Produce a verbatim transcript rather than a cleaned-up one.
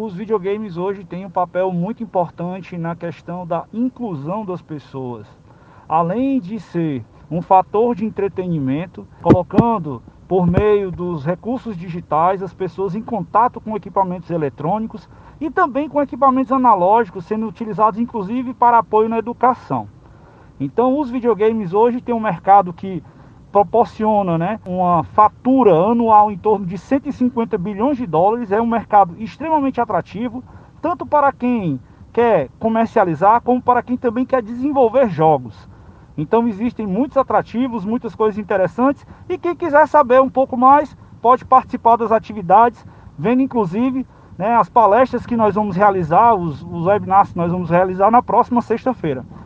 os videogames hoje têm um papel muito importante na questão da inclusão das pessoas. Além de ser um fator de entretenimento, colocando por meio dos recursos digitais as pessoas em contato com equipamentos eletrônicos e também com equipamentos analógicos, sendo utilizados inclusive para apoio na educação. Então os videogames hoje têm um mercado que proporciona, né, uma fatura anual em torno de cento e cinquenta bilhões de dólares. É um mercado extremamente atrativo, tanto para quem quer comercializar, como para quem também quer desenvolver jogos. Então existem muitos atrativos, muitas coisas interessantes, e quem quiser saber um pouco mais, pode participar das atividades, vendo inclusive, né, as palestras que nós vamos realizar, os, os webinars que nós vamos realizar na próxima sexta-feira.